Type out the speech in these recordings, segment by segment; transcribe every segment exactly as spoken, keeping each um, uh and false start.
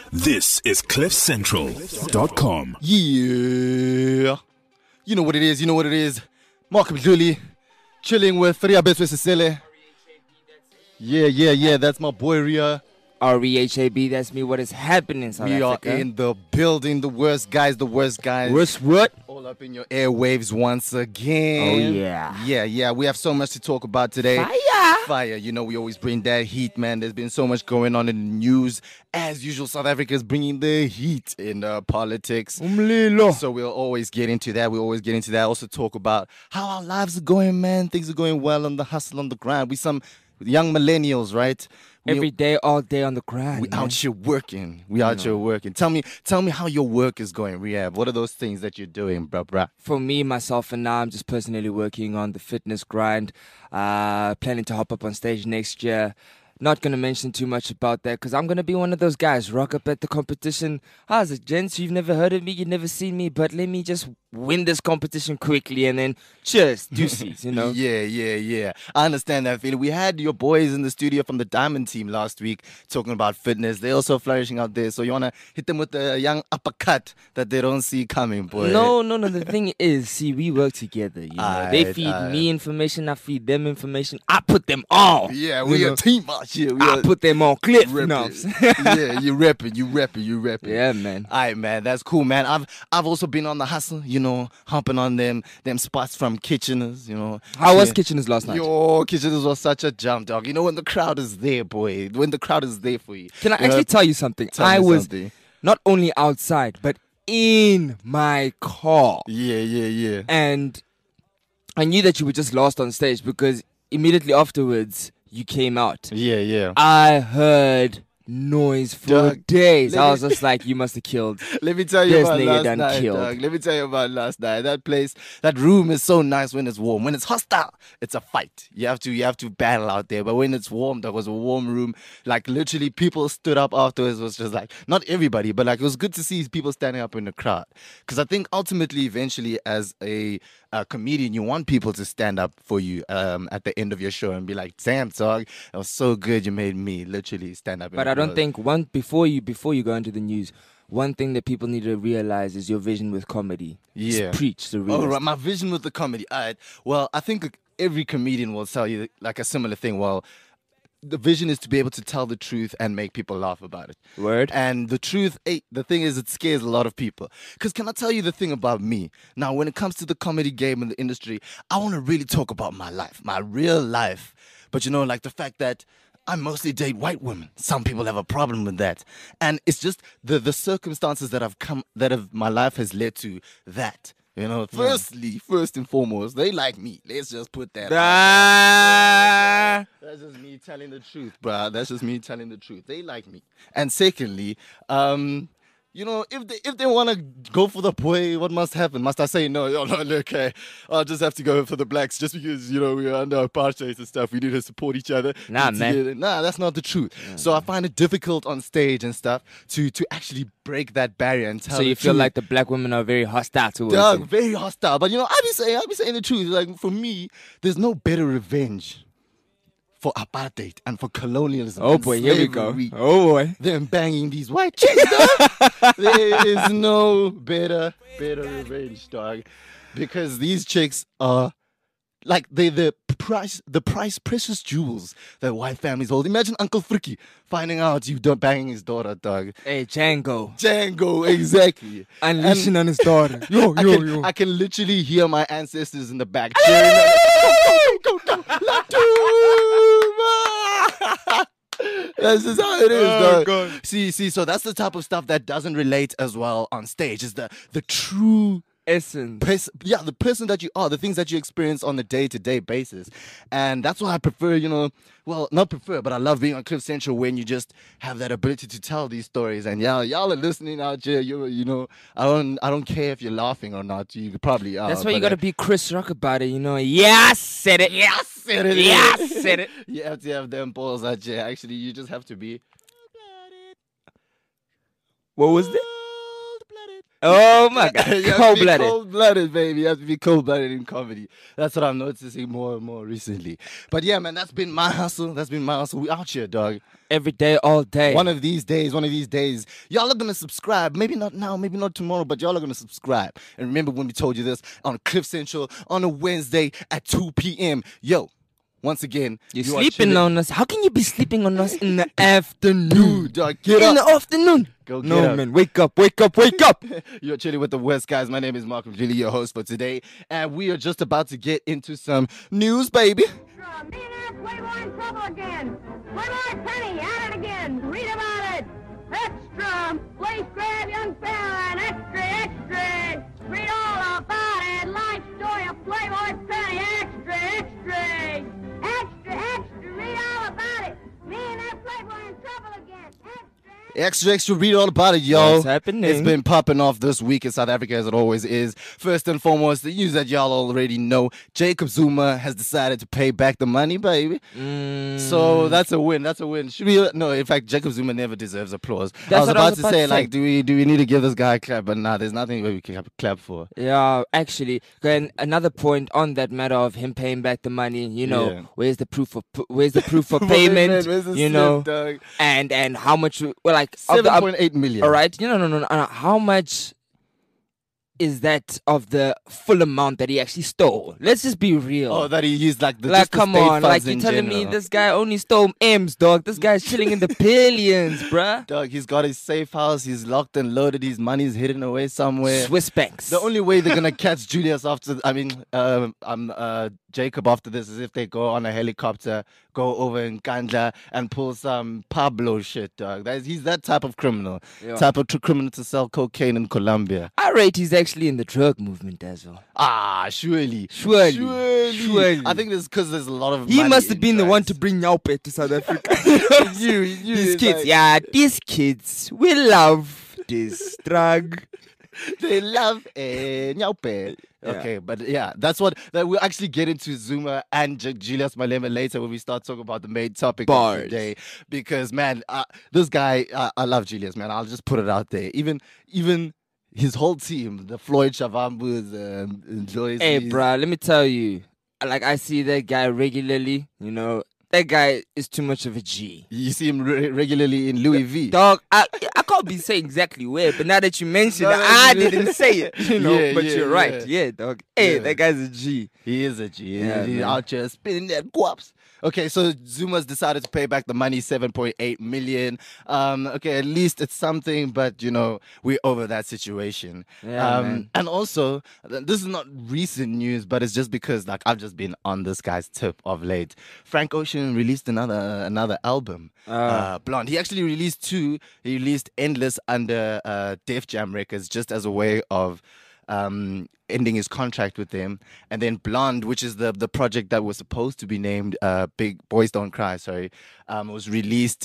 This is cliff central dot com. Yeah. You know what it is, you know what it is. Mark Mdluli, chilling with Ria Beswesisele. Yeah, yeah, yeah, that's my boy Ria. R E H A B, that's me. What is happening, South We Africa? are in the building, the worst guys, the worst guys. Worst what? All up in your airwaves once again. Oh, yeah. Yeah, yeah, we have so much to talk about today. Fire! Fire, you know, we always bring that heat, man. There's been so much going on in the news. As usual, South Africa is bringing the heat in uh, politics. Umlilo. So we'll always get into that. We'll always get into that. Also talk about how our lives are going, man. Things are going well on the hustle, on the grind. We some young millennials, right? We, Every day, all day on the grind. we man. out here working. We out here working. Tell me, tell me how your work is going, Rehab. What are those things that you're doing, bruh, bruh? For me, myself, and now I'm just personally working on the fitness grind. Uh, planning to hop up on stage next year. Not going to mention too much about that because I'm going to be one of those guys. Rock up at the competition. How's it, gents? You've never heard of me. You've never seen me. But let me just win this competition quickly and then cheers, deuces, you know? Yeah, yeah, yeah. I understand that feeling. We had your boys in the studio from the Diamond team last week talking about fitness. They're also flourishing out there. So you want to hit them with a young uppercut that they don't see coming, boy. No, no, no. The thing is, see, we work together. You know, they Aight, feed aight. me information. I feed them information. I put them on. Yeah, You we know, a team out here. We I are put them on cliff. rep No. it. Yeah, you rep it, you rep it, you rep it. Yeah, man. All right, man, that's cool, man. I've I've also been on the hustle, you know, humping on them them spots from Kitcheners, you know. How was Yeah. Kitcheners last night? Yo, Kitcheners was such a jump, dog. You know when the crowd is there, boy. When the crowd is there for you. Can I You know, actually tell you something? tell I me was something. not only outside, but in my car. Yeah, yeah, yeah. And I knew that you were just lost on stage because immediately afterwards you came out. Yeah, yeah. I heard noise for Dog, days. let I me- was just like, you must have killed. Let me tell you This about nigga last done night, killed. dog. Let me tell you about last night. That place, that room is so nice when it's warm. When it's hostile, it's a fight. You have to, you have to battle out there. But when it's warm, there was a warm room. Like literally, people stood up afterwards. It was just like not everybody, but like it was good to see people standing up in the crowd. Because I think ultimately, eventually, as a, a comedian, you want people to stand up for you um, at the end of your show and be like, "Damn, dog, that was so good. You made me literally stand up." in But the I don't crowd." think one before you before you go into the news, one thing that people need to realize is your vision with comedy. Just Yeah. preach the real. Oh, right. My vision with the comedy. All right. Well, I think every comedian will tell you like a similar thing. Well, the vision is to be able to tell the truth and make people laugh about it. Word. And the truth, eh, the thing is, it scares a lot of people. Because can I tell you the thing about me? Now, when it comes to the comedy game and the industry, I want to really talk about my life, my real life. But you know, like the fact that I mostly date white women. Some people have a problem with that. And it's just the, the circumstances that have come, that have, my life has led to that. You know, firstly, first and foremost, they like me. Let's just put that out Ah. there. That's just me telling the truth, bruh. That's just me telling the truth. They like me. And secondly, um, you know, if they if they want to go for the boy, what must happen? Must I say no? Yo, no, look, okay, I'll just have to go for the blacks just because, you know, we're under apartheid and stuff. We need to support each other. Nah, Be man. together. Nah, that's not the truth. So I find it difficult on stage and stuff to to actually break that barrier and tell So the you feel truth. like the black women are very hostile towards Dog, you. very hostile. But you know, I be saying, I be saying the truth. Like for me, there's no better revenge for apartheid and for colonialism. Oh and boy, here we go. slavery Oh boy. than banging these white chicks, dog. There is no better, better revenge, dog, because these chicks are like they the price, the price, precious jewels that white families hold. Imagine Uncle Friki finding out you done banging his daughter, dog. Hey, Django. Django, exactly. Unleashing on his daughter. Yo, I yo, can, yo. I can literally hear my ancestors in the back cheering. Go, go, go, go, Latuma! That's just how it is, Oh, dog. God. See, see, so that's the type of stuff that doesn't relate as well on stage. Is the the true Essence. person, yeah, the person that you are, the things that you experience on a day-to-day basis. And that's why I prefer, you know, well, not prefer, but I love being on Cliff Central when you just have that ability to tell these stories. And y'all, y'all are listening out here. You, you know, I don't, I don't care if you're laughing or not. You probably are. That's why you but, gotta uh, be Chris Rock about it, you know. Yeah, I said it. Yeah, I said it. Yeah, I said it. You have to have them balls out here. Actually, you just have to be. What was that? Oh my God, You have to be cold-blooded. cold-blooded, baby. You have to be cold-blooded in comedy. That's what I'm noticing more and more recently. But yeah, man, that's been my hustle. That's been my hustle. We out here, dog. Every day, all day. One of these days, one of these days, y'all are gonna subscribe. Maybe not now, maybe not tomorrow, but y'all are gonna subscribe. And remember when we told you this on Cliff Central on a Wednesday at two p.m. Yo, once again, You're you are sleeping chilling- on us. How can you be sleeping on us in the afternoon? Dude, dog, get in up. the afternoon. Go get no, up. man. Wake up, wake up, wake up. You're chilling with the West, guys. My name is Malcolm Lilly, your host for today. And we are just about to get into some news, baby. Millionaire Playboy in trouble again. Playboy Penny at it again. Read about it. Extra. Place grab young fella and extra, extra. Read all about it. Life story of Playboy Penny. Extra, extra. Extra, extra. Read all about it. Millionaire Playboy in trouble again. Extra. Extra, extra, read all about it, yo. What's happening? It's been popping off this week in South Africa, as it always is. First and foremost, the news that y'all already know. Jacob Zuma has decided to pay back the money, baby. Mm, So that's a win. That's a win. Should we? No, in fact, Jacob Zuma never deserves applause. That's I was what about I was to about say, to say. like, do we do we need to give this guy a clap? But nah, there's nothing we can clap for. yeah, actually, and another point on that matter of him paying back the money. You know, Yeah. where's the proof of where's the proof of Man, payment? where's the you slip, know, dog? and and how much? Well, like of Seven the, point eight million. all right, you know, no, no, no, no. How much is that of the full amount that he actually stole? Let's just be real. Oh, that he used like the like, just the come state on, like funds you're in telling me general. this guy only stole M's, dog. This guy's chilling in the billions, bruh. Dog, he's got his safe house. He's locked and loaded. His money's hidden away somewhere. Swiss banks. The only way they're gonna catch Julius after, I mean, um, um, uh, Jacob after this is if they go on a helicopter, go over in Kandla and pull some Pablo shit, dog. That is, he's that type of criminal, Yeah. type of tr- criminal to sell cocaine in Colombia. I rate he's actually in the drug movement as well. Ah, surely, Surely. surely. Surely. I think it's because there's a lot of. He money must have in been the one drugs. to bring Nyaupe to South Africa. you, you, These it's kids, like- yeah, these kids will love this drug. They love eh, nyaupe. Yeah. Okay, but yeah, that's what that we'll actually get into Zuma and J- Julius Malema later when we start talking about the main topic Bars. of today. Because man, uh, this guy, uh, I love Julius, man. I'll just put it out there. Even, even his whole team, the Floyd Shavambus, um, and Joyce. Hey, Lees. bruh, let me tell you. Like, I see that guy regularly, you know. That guy is too much of a G. You see him re- regularly in Louis V. Dog, I, I can't be saying exactly where, but now that you mention Now it, that I you- didn't say it, you know. Yeah, but yeah, you're right, yeah. yeah, dog. Hey, Yeah. that guy's a G. He is a G. Yeah, He's man. out here spinning that guaps. Okay, so Zuma's decided to pay back the money, seven point eight million. Um, okay, at least it's something, but you know, we're over that situation. Yeah, um, man. And also, th- this is not recent news, but it's just because like I've just been on this guy's tip of late. Frank Ocean released another another album, uh, Blonde. He actually released two. He released Endless under uh, Def Jam Records just as a way of um, ending his contract with them, and then Blonde, which is the the project that was supposed to be named uh, Big Boys Don't Cry, sorry, um, was released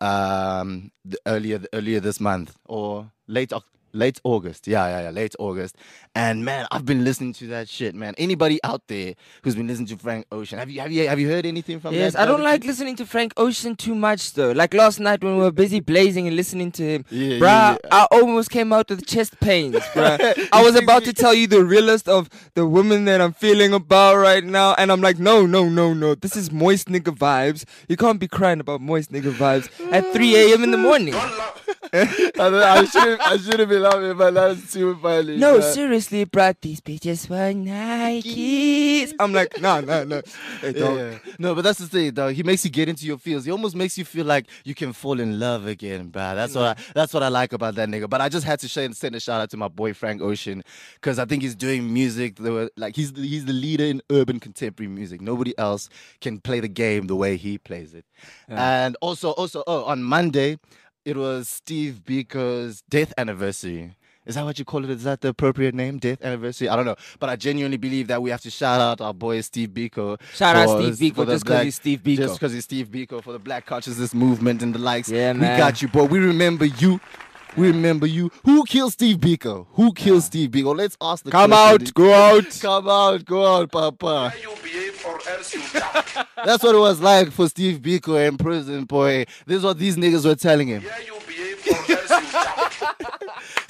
um, the earlier earlier this month or late Oc- late August. Yeah, yeah, yeah, late August. And man, I've been listening to that shit, man. Anybody out there who's been listening to Frank Ocean, have you have you have you heard anything from Yes, that? I don't that- like listening to Frank Ocean too much though. Like last night when we were busy blazing and listening to him, Yeah, bruh, yeah, yeah. I almost came out with chest pains, bruh. I was about to tell you the realest of the woman that I'm feeling about right now, and I'm like, no, no, no, no. This is moist nigga vibes. You can't be crying about moist nigga vibes at three a.m. in the morning. I, don't- I should I should have been laughing, but that's too funny. No, but- seriously, bruh, these bitches were Nikes. I'm like, no, no, no. Hey, Yeah, dog. yeah. No, but that's the thing, dog. He makes you get into your feels. He almost makes you feel like you can fall in love again, bruh. That's what I, that's what I like about that nigga. But I just had to sh- send a shout out to my boy Frank Ocean because I think he's doing music. that were- Like he's the- he's the leader in urban contemporary music. Nobody else can play the game the way he plays it. And also, also, oh, on Monday, it was Steve Biko's death anniversary. Is that what you call it? Is that the appropriate name? Death anniversary? I don't know. But I genuinely believe that we have to shout out our boy Steve Biko. Shout out for- Steve for Biko the just because black- he's Steve Biko. Just because he's Steve Biko for the Black Consciousness Movement and the likes. Yeah, we man. got you, boy. We remember you. We remember you. Who killed Steve Biko? Who killed Steve Biko? Let's ask the Come question. out, go out. Come out, go out, Papa. You behave or else you die. That's what it was like for Steve Biko in prison, boy. This is what these niggas were telling him. Yeah, you behave or else you die.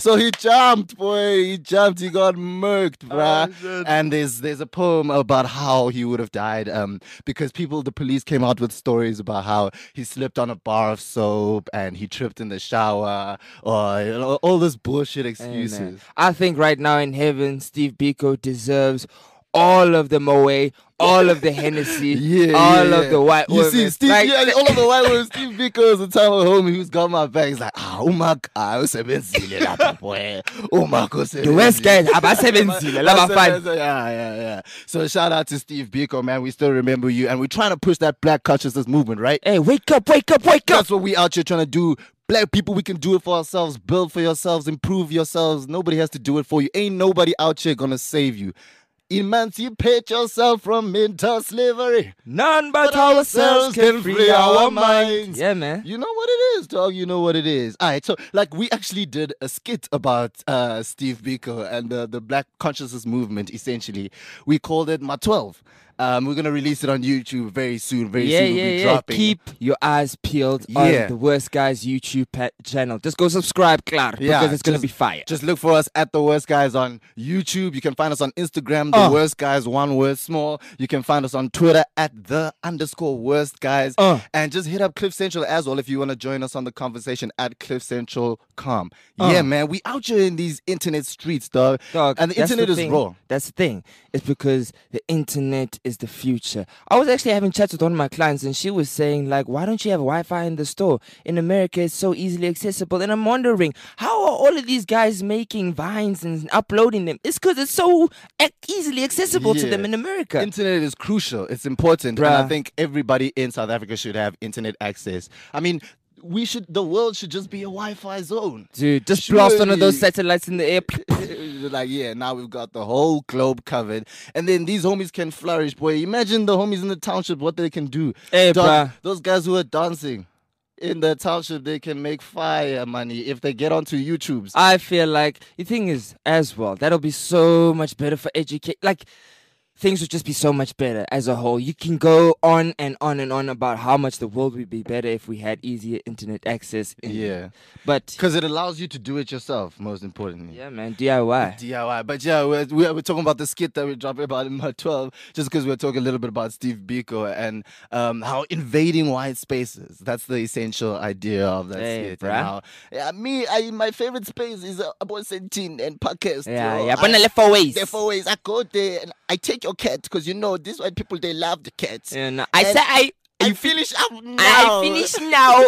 So he jumped, boy. He jumped. He got murked, Oh, bruh. And there's there's a poem about how he would have died. Um, because people, the police came out with stories about how he slipped on a bar of soap and he tripped in the shower, or you know, all this bullshit Hey, excuses. man. I think right now in heaven, Steve Biko deserves all of the Moe, all of the Hennessy, Yeah, all yeah, of yeah. the white You women. see, Steve, Like- yeah, all of the white women. Steve Biko is the type of homie who's got my back. He's like, ah, umakhaya usebenzile lapha boy. Umakho The West guys, abasebenzile, laba fine. Yeah, yeah, yeah. So shout out to Steve Biko, man. We still remember you, and we're trying to push that black consciousness movement, right? Hey, wake up, wake up, wake up. That's what we out here trying to do. Black people, we can do it for ourselves, build for yourselves, improve yourselves. Nobody has to do it for you. Ain't nobody out here gonna save you. Emancipate yourself from mental slavery. None but But ourselves can free our minds. Yeah, man. You know what it is, dog. You know what it is. All right, so like we actually did a skit about uh, Steve Biko and the, the Black Consciousness movement. Essentially, we called it Ma twelve. Um, we're gonna release it on YouTube very soon. Very Yeah, soon, yeah, we'll be yeah. dropping. Keep your eyes peeled Yeah. on the Worst Guys YouTube pa- channel. Just go subscribe, clar, Yeah, because it's gonna just- be fire. Just look for us at The Worst Guys on YouTube. You can find us on Instagram, The Uh. Worst Guys, one word small. You can find us on Twitter at The underscore Worst Guys. Uh. And just hit up Cliff Central as well if you want to join us on the conversation at Cliff Central dot com. Uh. Yeah, man, we out here in these internet streets, dog. Dog, and the that's internet is thing. raw. That's the thing. It's because the internet is the future. I was actually having chats with one of my clients, and she was saying, like, why don't you have Wi-Fi in the store? In America, it's so easily accessible. And I'm wondering, how are all of these guys making vines and uploading them? It's because it's so ac- easily accessible to Yeah. them in America. Internet is crucial. It's important. And I Bruh. think everybody in South Africa should have internet access. I mean, we should, the world should just be a Wi-Fi zone. Dude, just blast one of those Surely. satellites in the air. Like, yeah, now we've got the whole globe covered. And then these homies can flourish, boy. Imagine the homies in the township, what they can do. Hey, Dog, bruh. those guys who are dancing in the township, they can make fire money if they get onto YouTube's. I feel like the thing is, as well, that'll be so much better for educate. Like, things would just be so much better as a whole. You can go on and on and on about how much the world would be better if we had easier internet access. in- Yeah. But, Because it allows you to do it yourself, most importantly. yeah, man, D I Y. D I Y. But yeah, we're, we're, we're talking about the skit that we're dropping about in Ma twelve, just because we're talking a little bit about Steve Biko and um, how invading white spaces. That's the essential idea of that Hey, skit. bruh. And how, yeah, me, I, my favorite space is uh, about seventeen and podcast. Yeah, yo. yeah. I- But left for ways. Therefore, ways I go there and I take your cat because you know these white people they love the cats. You know, I And say I. I finish up now. I finish now.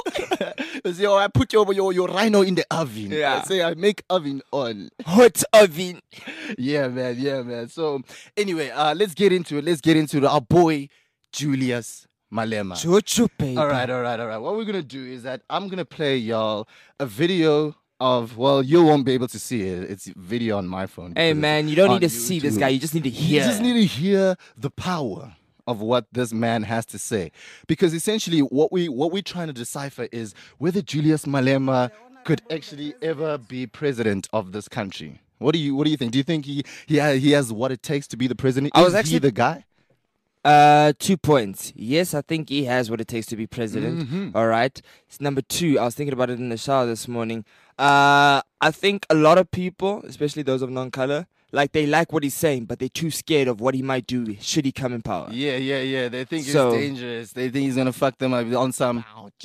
So I put your, your your rhino in the oven. Yeah. I say I make oven on. Hot oven. Yeah, man. Yeah, man. So anyway, uh, let's get into it. Let's get into it. Our boy Julius Malema. Chuchu, baby. All right, all right, all right. What we're gonna do is that I'm gonna play y'all a video of, well, you won't be able to see it. It's video on my phone. Hey, because man, it's you don't on need to see this YouTube. guy. You just need to You hear. just need to hear the power of what this man has to say, because essentially what we what we're trying to decipher is whether Julius Malema could actually ever be president of this country. What do you what do you think? Do you think he he has, he has what it takes to be the president? I was Is he actually- the guy? Uh, two points. Yes, I think he has what it takes to be president. Mm-hmm. All right. It's number two. I was thinking about it in the shower this morning. Uh, I think a lot of people, especially those of non-color, like they like what he's saying, but they're too scared of what he might do should he come in power. Yeah, yeah, yeah. They think So- it's dangerous. They think he's gonna fuck them up on some.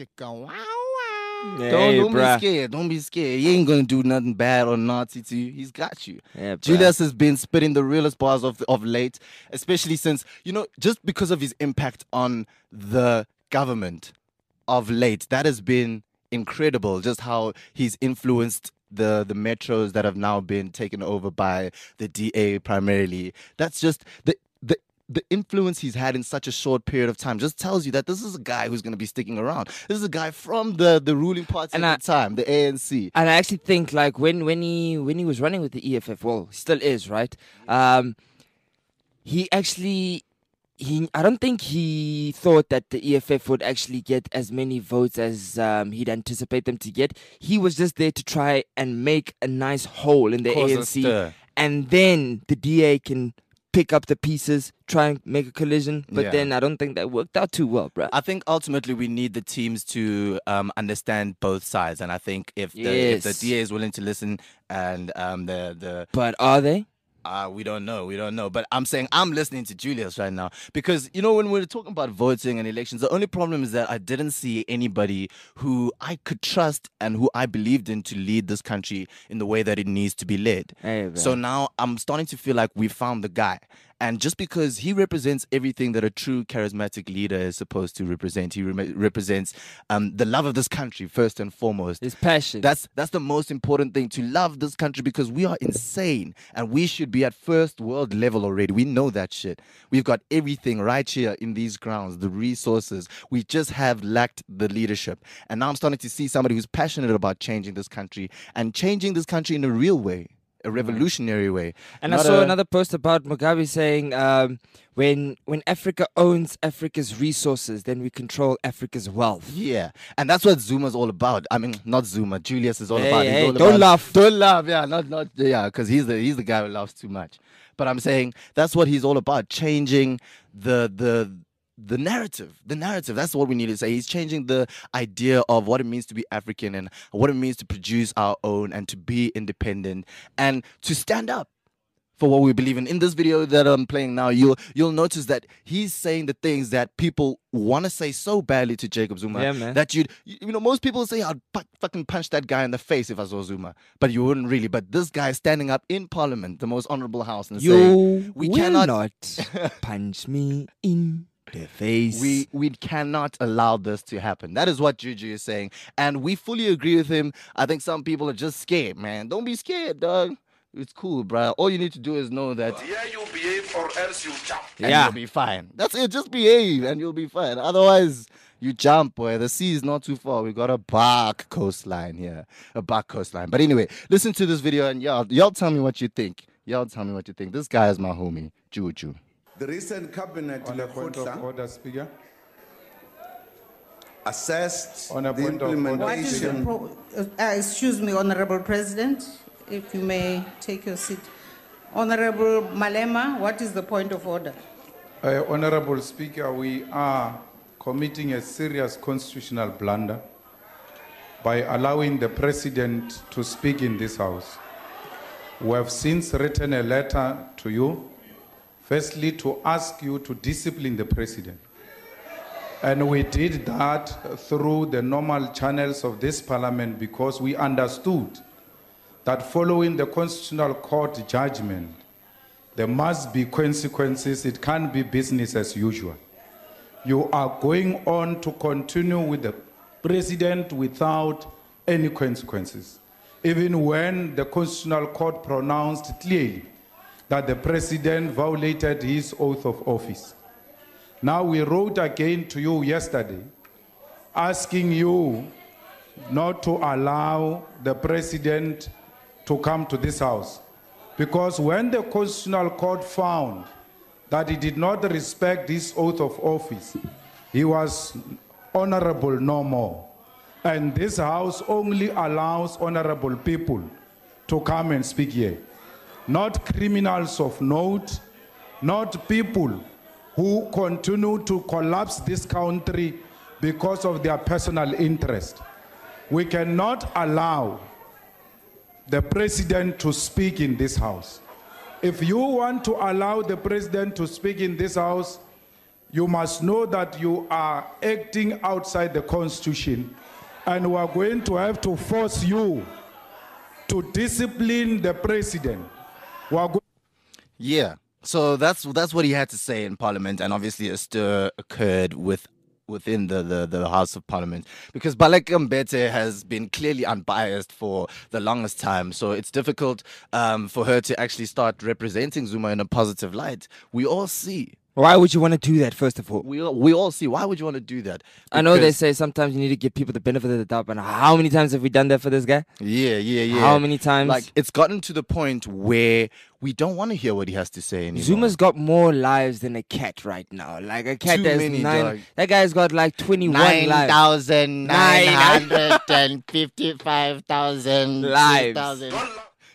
Hey, don't don't bruh. be scared. Don't be scared. He ain't gonna do nothing bad or naughty to you. He's got you. Yeah, bruh. Julius has been spitting the realest bars of of late, especially since, you know, just because of his impact on the government of late. That has been incredible. Just how he's influenced the the metros that have now been taken over by the D A primarily. That's just the the. The influence he's had in such a short period of time just tells you that this is a guy who's going to be sticking around. This is a guy from the, the ruling party And at I- the time, the A N C. And I actually think like when, when he when he was running with the E F F, well, he still is, right? Um, he actually he I don't think he thought that the E F F would actually get as many votes as um, he'd anticipate them to get. He was just there to try and make a nice hole in the Cause a A N C, stir. and then the D A can pick up the pieces, try and make a collision. But Yeah. then I don't think that worked out too well, bro. I think ultimately we need the teams to um, understand both sides, and I think if the, if the Yes. D A is willing to listen, and um, the the But are they? Uh, we don't know. We don't know. But I'm saying I'm listening to Julius right now because, you know, when we're talking about voting and elections, the only problem is that I didn't see anybody who I could trust and who I believed in to lead this country in the way that it needs to be led. Hey, bro. So now I'm starting to feel like we found the guy. And just because he represents everything that a true charismatic leader is supposed to represent, he re- represents um, the love of this country first and foremost. His passion. That's that's the most important thing, to love this country, because we are insane and we should be at first world level already. We know that shit. We've got everything right here in these grounds, the resources. We just have lacked the leadership. And now I'm starting to see somebody who's passionate about changing this country and changing this country in a real way, a revolutionary way. And I Not saw a- another post about Mugabe saying, um, when when Africa owns Africa's resources, then we control Africa's wealth. Yeah, and that's what Zuma's all about. I mean, not Zuma. Julius is all Hey, about. He's hey, all don't about- laugh. Don't laugh. Yeah, not not yeah, because he's the he's the guy who laughs too much. But I'm saying that's what he's all about. Changing the the. The narrative, the narrative, that's what we need to say. He's changing the idea of what it means to be African and what it means to produce our own and to be independent and to stand up for what we believe in. In this video that I'm playing now, you'll you'll notice that he's saying the things that people want to say so badly to Jacob Zuma. Yeah, man. That you'd, you you know, most people say, I'd pu- fucking punch that guy in the face if I saw Zuma. But you wouldn't really. But this guy standing up in Parliament, the most honorable house, and You saying, we will cannot not punch me in the face. We we cannot allow this to happen. That is what Juju is saying. And we fully agree with him. I think some people are just scared, man. Don't be scared, dog. It's cool, bro. All you need to do is know that Here you behave or else you jump. and Yeah. you'll be fine. That's it. Just behave and you'll be fine. Otherwise, you jump, boy. The sea is not too far. We got a back coastline here. A back coastline. But anyway, listen to this video and y'all, y'all tell me what you think. Y'all tell me what you think. This guy is my homie, Juju. The recent cabinet On a point of Lekgotla order, Speaker. assessed On a the point of order, What is the implementation. pro- uh, excuse me, Honorable President, if you may take your seat. Honorable Malema, what is the point of order? Uh, Honorable Speaker, we are committing a serious constitutional blunder by allowing the President to speak in this House. We have since written a letter to you, firstly to ask you to discipline the President. And we did that through the normal channels of this Parliament because we understood that following the Constitutional Court judgment, there must be consequences. It can't be business as usual. You are going on to continue with the President without any consequences, even when the Constitutional Court pronounced clearly that the President violated his oath of office. Now we wrote again to you yesterday, asking you not to allow the President to come to this House. Because when the Constitutional Court found that he did not respect his oath of office, he was honorable no more. And this House only allows honorable people to come and speak here. Not criminals of note, not people who continue to collapse this country because of their personal interest. We cannot allow the President to speak in this House. If you want to allow the President to speak in this House, you must know that you are acting outside the Constitution, and we are going to have to force you to discipline the President. We are go- Yeah. So that's that's what he had to say in Parliament, and obviously a stir occurred with within the, the, the House of Parliament because Baleka Mbete has been clearly unbiased for the longest time. So it's difficult um, for her to actually start representing Zuma in a positive light. We all see. Why would you want to do that, first of all? We all, we all see. Why would you want to do that? I know they Because- say sometimes you need to give people the benefit of the doubt, but how many times have we done that for this guy? Yeah, yeah, yeah. How many times? Like, it's gotten to the point where we don't want to hear what he has to say anymore. Zuma's got more lives than a cat right now. Like a cat Too that's many, nine. dog. That guy's got like twenty-one nine lives. thousand nine hundred fifty-five thousand Lives. Don't, la-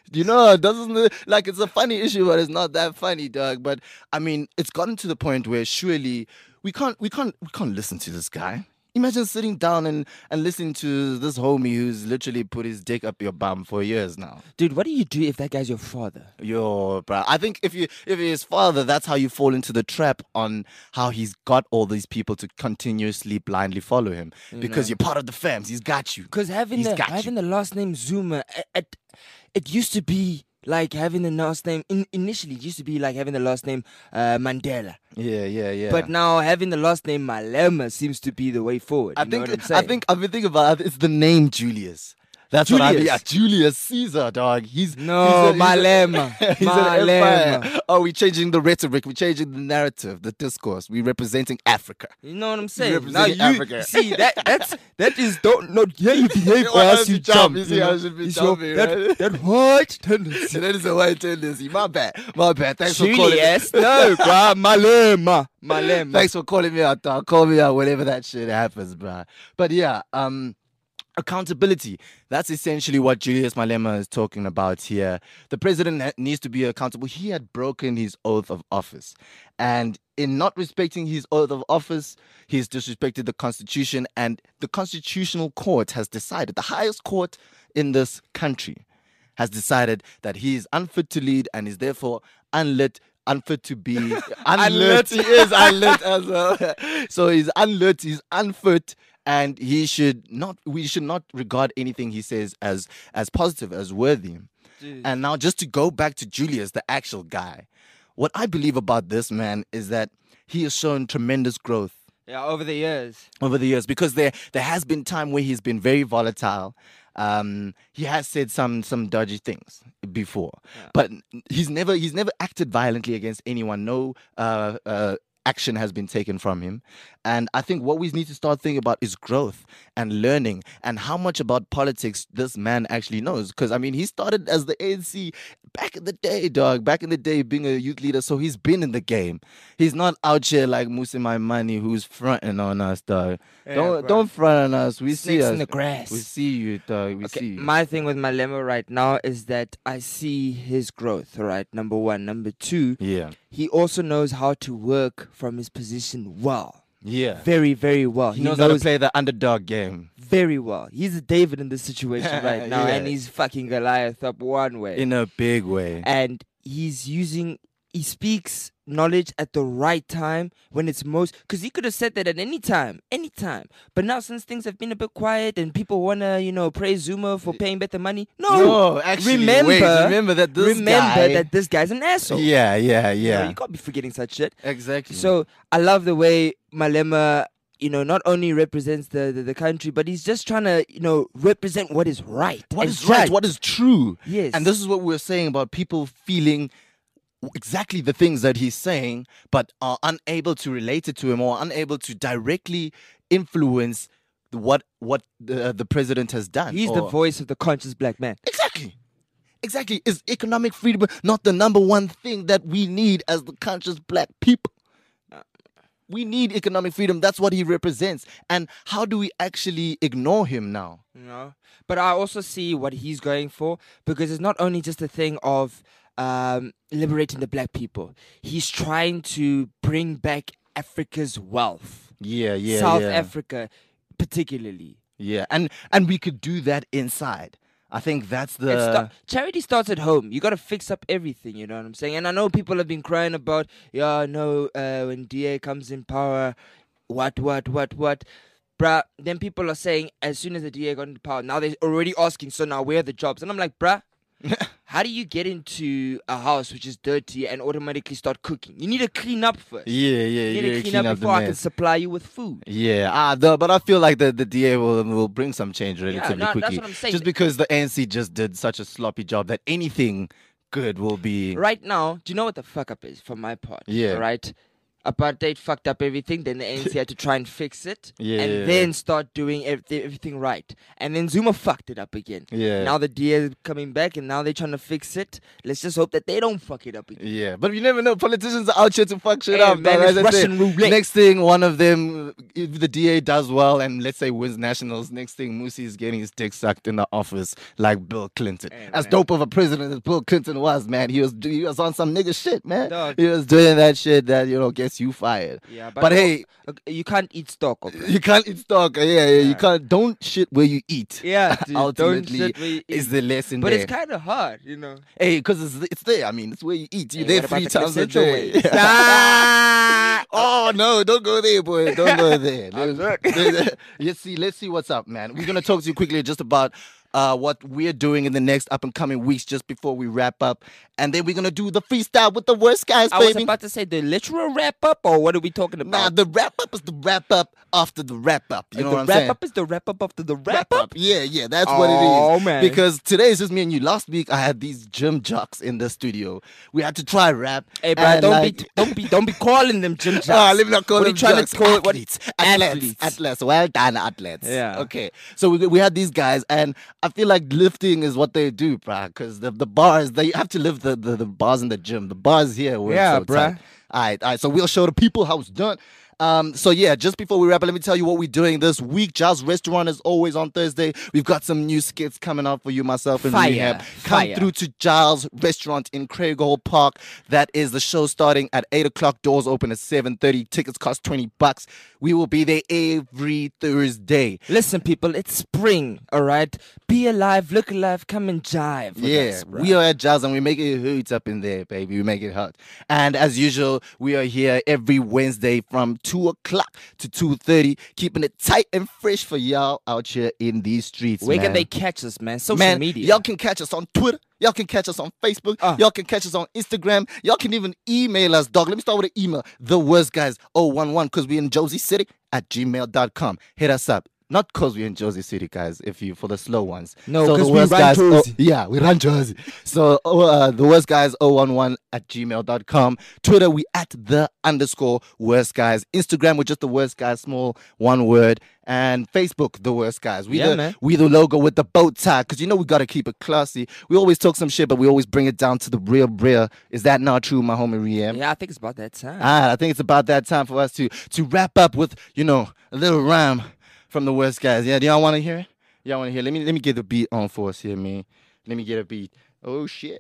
You know, it doesn't like it's a funny issue, but it's not that funny, dog. But I mean, it's gotten to the point where surely we can't, we can't, we can't listen to this guy. Imagine sitting down and, and listening to this homie who's literally put his dick up your bum for years now. Dude, what do you do if that guy's your father? Yo, bro. I think if you if he's father, that's how you fall into the trap on how he's got all these people to continuously blindly follow him because know. you're part of the fams. He's got you. Because having He's the got having you. the last name Zuma, it, it, it used to be like having the last name. In, initially, it used to be like having the last name uh, Mandela. Yeah, yeah, yeah. But now having the last name Malema seems to be the way forward. I you know think what I'm I saying? think I've been thinking about it. It's the name Julius. That's what I mean. Julius? Yeah, Julius Caesar, dog. He's No, he's a- he's a- Malema. he's an Malema. empire. Oh, we're changing the rhetoric. We're changing the narrative, the discourse. We're representing Africa. You know what I'm saying? Now representing you Africa. see that that's that is don't not yeah you behave or Why else don't you you jump? jump. You see know? how I should be It's your- jumping, that, right? that white tendency. That is a white tendency. My bad. My bad. Thanks for calling me. Julius, no, bruh, Malema, Malema. Thanks for calling me out, dog. Call me out whenever that shit happens, bruh. But yeah, um, accountability. That's essentially what Julius Malema is talking about here. The president ha- needs to be accountable. He had broken his oath of office. And in not respecting his oath of office, he's disrespected the Constitution. And the Constitutional Court has decided, the highest court in this country, has decided that he is unfit to lead and is therefore unlit, unfit to be unlit. He is unlit as well. So he's unlit, he's unfit, and he should not. We should not regard anything he says as as positive, as worthy. Dude. And now, just to go back to Julius, the actual guy, what I believe about this man is that he has shown tremendous growth Yeah, over the years. over the years, because there there has been time where he's been very volatile. Um, he has said some some dodgy things before, but he's never he's never acted violently against anyone. No uh, uh, action has been taken from him, and I think what we need to start thinking about is growth and learning and how much about politics this man actually knows. Because I mean, he started as the A N C back in the day, dog. Back in the day, being a youth leader, so he's been in the game. He's not out here like Musa My Money, who's fronting on us, dog. Yeah, don't bro. don't front on us. We see Snakes us in the grass. We see you, dog. We Okay, see you. my thing with Malema right now is that I see his growth, right? Number one. Number two, yeah, he also knows how to work from his position well. yeah. Very, very well. He knows, how to play the underdog game very well. He's a David in this situation right now, and Yeah. he's fucking Goliath up one way. in a big way. and he's using, he speaks knowledge at the right time when it's most, because he could have said that at any time, any time. But now, since things have been a bit quiet and people want to, you know, praise Zuma for paying better money, no, No, actually, remember, wait, remember that this remember guy- that this guy's an asshole. Yeah, yeah, You know, yeah. you can't be forgetting such shit. Exactly. So I love the way Malema, you know, not only represents the, the, the country, but he's just trying to, you know, represent what is right. what and is right? just. What is true? Yes. And this is what we we're saying about people feeling exactly the things that he's saying, but are unable to relate it to him or unable to directly influence what what the, the president has done. He's the or- voice of the conscious black man. Exactly. Exactly. Is economic freedom not the number one thing that we need as the conscious black people? We need economic freedom. That's what he represents. And how do we actually ignore him now? You know, but I also see what he's going for, because it's not only just a thing of um, liberating the black people. He's trying to bring back Africa's wealth. Yeah, yeah, South yeah. Africa, particularly. Yeah, and and we could do that inside. I think that's It the sta- charity starts at home. You got to fix up everything, you know what I'm saying? And I know people have been crying about, yeah, no, uh, when D A comes in power, what, what, what, what. Bruh, then people are saying, as soon as the D A got into power, now they're already asking, so now where are the jobs? And I'm like, bruh, how do you get into a house which is dirty and automatically start cooking? You need to clean up first. yeah, yeah, You need yeah. to clean, up the before I can mess. supply you with food. Yeah, ah, the, but I feel like the, the D A will will bring some change relatively no, that's quickly. what I'm saying. Just because the A N C just did such a sloppy job that anything good will be. Right now, do you know what the fuck up is from my part? Yeah. Right? apartheid fucked up everything. Then the A N C had to try and fix it, Yeah, and yeah, then start doing everything, everything right. And then Zuma fucked it up again. Yeah. Now the D A is coming back, and now they're trying to fix it. Let's just hope that they don't fuck it up again. Yeah, but you never know. Politicians are out here to fuck shit Hey, up. man, dog. it's As I said, Russian roulette. Next thing, one of them, if the D A does well and let's say wins nationals, next thing, Musi is getting his dick sucked in the office like Bill Clinton. Hey, as man. dope of a president as Bill Clinton was, man, he was he was on some nigga shit, man. Dog. He was doing that shit that you know gets you fired. Yeah, but, hey, uh, you can't eat stock. Okay? you can't eat stock. Yeah, yeah, Yeah. you can't. Don't shit where you eat. Yeah, dude, don't ultimately shit where you is eat. the lesson But there. it's kind of hard, you know. Hey, because it's, it's there. I mean, it's where you eat. You're Hey, there what about three the Cliff times a Central day. way? Ah! Oh no! Don't go there, boy. Don't go there. I'm let's, let's see. Let's see what's up, man. We're gonna talk to you quickly just about uh, what we're doing in the next up and coming weeks, just before we wrap up, and then we're gonna do the freestyle with the worst guys, I was baby. about to say the literal wrap up, or what are we talking about? Nah, the wrap up is the wrap up after the wrap up. You know the what I'm wrap saying? up is the wrap up after the wrap, up. Yeah, yeah, that's what it Oh, is. man. Because today is just me and you. Last week I had these gym jocks in the studio. We had to try rap. Hey, bro, and don't like, be don't be don't be calling them gym jocks. Ah, let me not call what them are you trying jocks. to call it? What athletes, athletes, athletes? athletes. Well done, athletes. Yeah. Okay. So we we had these guys, and I feel like lifting is what they do, bruh. Because the the bars, they have to lift the, the the bars in the gym. The bars here were Yeah, so bruh. tight. All right, all right. So we'll show the people how it's done. Um, so yeah, just before we wrap up, let me tell you what we're doing this week. Giles Restaurant is always on Thursday. We've got some new skits coming up for you, myself, and Fire, Rehab. Come fire. through to Giles Restaurant in Craig Hall Park. That is the show starting at eight o'clock. Doors open at seven thirty. Tickets cost twenty bucks. We will be there every Thursday. Listen, people, it's spring, all right? Be alive, look alive, come and jive. With Yeah, us, bro. we are at Jazz and we make it hoot up in there, baby. We make it hot. And as usual, we are here every Wednesday from two o'clock to two thirty, keeping it tight and fresh for y'all out here in these streets, Where man. can they catch us, man? Social Man, media. y'all can catch us on Twitter. Y'all can catch us on Facebook. Uh. Y'all can catch us on Instagram. Y'all can even email us, dog. Let me start with an email. The worst guys oh one one, because we're in Josie City at gmail dot com. Hit us up. Not because we're in Jersey City, guys, if you for the slow ones. No, So 'cause the we worst run guys, oh, Jersey. yeah, we run Jersey. So oh, uh, the worst guys oh one one at gmail dot com. Twitter, we at the underscore worst guys. Instagram, we're just the worst guys, small, one word. And Facebook, the worst guys. We Yeah, the man. we the logo with the bow tie, because you know we gotta keep it classy. We always talk some shit, but we always bring it down to the real real. Is that not true, my homie Riem? Yeah, I think it's about that time. Ah, I think it's about that time for us to to wrap up with, you know, a little rhyme from the worst guys. Yeah, do y'all want to hear it? Y'all want to hear? Let me let me get the beat on for us here, man. Let me get a beat. Oh shit.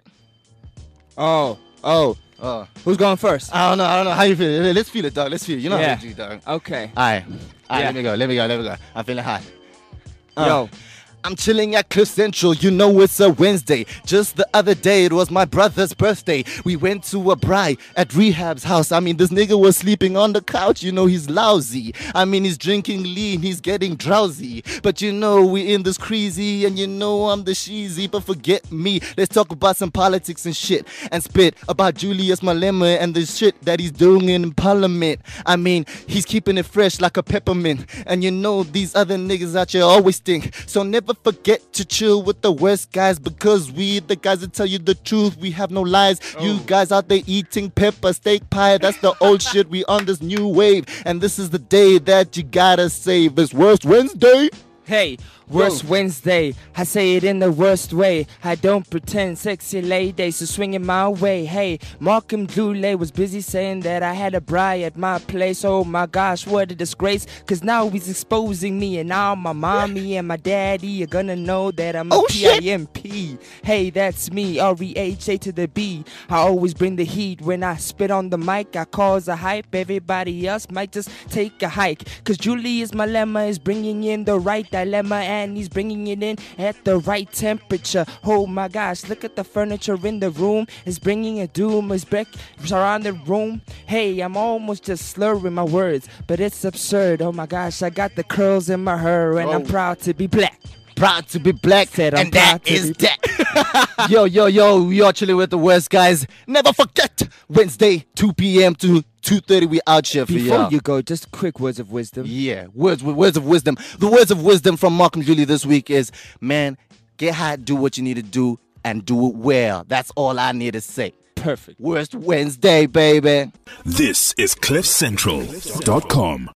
Oh, oh. Oh, Who's going first? I don't know. I don't know how you feel. Let's feel it, dog. Let's feel it. You know Yeah. how to do, dog. Okay. All right. All right. Yeah. Let me go. Let me go. Let me go. I'm feeling hot. Uh, Yo. I'm chilling at Cliff Central, you know it's a Wednesday. Just the other day, it was my brother's birthday. We went to a braai at Rehab's house. I mean, this nigga was sleeping on the couch, you know he's lousy. I mean, he's drinking lean, he's getting drowsy. But you know, we in this crazy, and you know I'm the sheezy, but forget me. Let's talk about some politics and shit, and spit about Julius Malema and the shit that he's doing in parliament. I mean, he's keeping it fresh like a peppermint. And you know, these other niggas out here always stink. So never forget to chill with the worst guys, because we the guys that tell you the truth. We have no lies. You guys out there eating pepper steak pie, that's the old shit. We on this new wave, and this is the day that you gotta save. This worst Wednesday. Hey, worst Whoa. Wednesday. I say it in the worst way. I don't pretend, sexy lady, so swing it my way. Hey, Malcolm Dule was busy saying that I had a braai at my place. Oh my gosh, what a disgrace. Cause now he's exposing me, and now my mommy and my daddy are gonna know that I'm a Oh, shit. P I M P. Hey, that's me, R E H A to the B. I always bring the heat when I spit on the mic. I cause a hype, everybody else might just take a hike. Cause Julius Malema is bringing in the right dilemma, and he's bringing it in at the right temperature. Oh my gosh, look at the furniture in the room. It's bringing a doom, it's break around the room. Hey, I'm almost just slurring my words, but it's absurd. Oh my gosh, I got the curls in my hair, and I'm Oh. proud to be black. Proud to be black, Said I'm and that proud to is be- that. yo, yo, yo, we are chilling with the worst guys. Never forget, Wednesday, two p.m. to two thirty, we out here for Before y'all. you go, just quick words of wisdom. Yeah, words words of wisdom. The words of wisdom from Mark and Julie this week is, man, get high, do what you need to do, and do it well. That's all I need to say. Perfect. Worst Wednesday, baby. This is cliff central dot com.